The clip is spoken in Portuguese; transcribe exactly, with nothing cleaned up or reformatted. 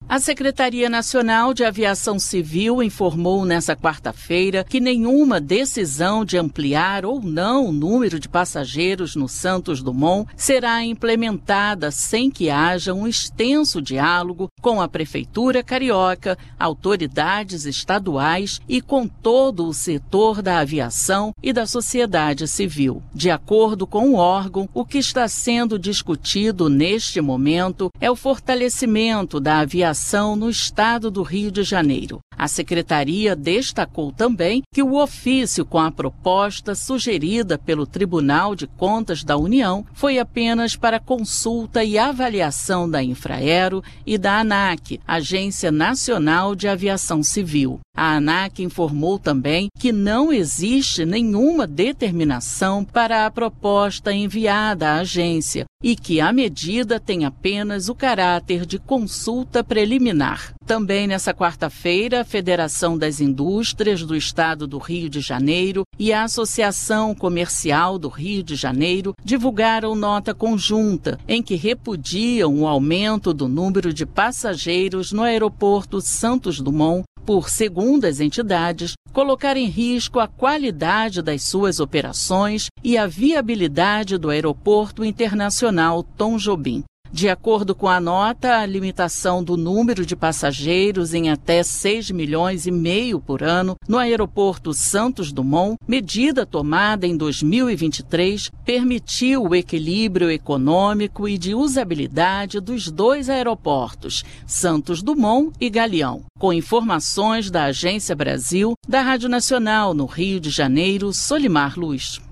A Secretaria Nacional de Aviação Civil informou nesta quarta-feira que nenhuma decisão de ampliar ou não o número de passageiros no Santos Dumont será implementada sem que haja um extenso diálogo com a Prefeitura Carioca, autoridades estaduais e com todo o setor da aviação e da sociedade civil. De acordo com o órgão, o que está sendo discutido neste momento é o fortalecimento da aviação no estado do Rio de Janeiro. A secretaria destacou também que o ofício com a proposta sugerida pelo Tribunal de Contas da União foi apenas para consulta e avaliação da Infraero e da ANAC, Agência Nacional de Aviação Civil. A ANAC informou também que não existe nenhuma determinação para a proposta enviada à agência e que a medida tem apenas o caráter de consulta preliminar. Também nessa quarta-feira, a Federação das Indústrias do Estado do Rio de Janeiro e a Associação Comercial do Rio de Janeiro divulgaram nota conjunta em que repudiam o aumento do número de passageiros no aeroporto Santos Dumont por, segundo as entidades, colocar em risco a qualidade das suas operações e a viabilidade do Aeroporto Internacional Tom Jobim. De acordo com a nota, a limitação do número de passageiros em até seis milhões e meio por ano no aeroporto Santos Dumont, medida tomada em dois mil e vinte e três, permitiu o equilíbrio econômico e de usabilidade dos dois aeroportos, Santos Dumont e Galeão. Com informações da Agência Brasil, da Rádio Nacional no Rio de Janeiro, Solimar Luz.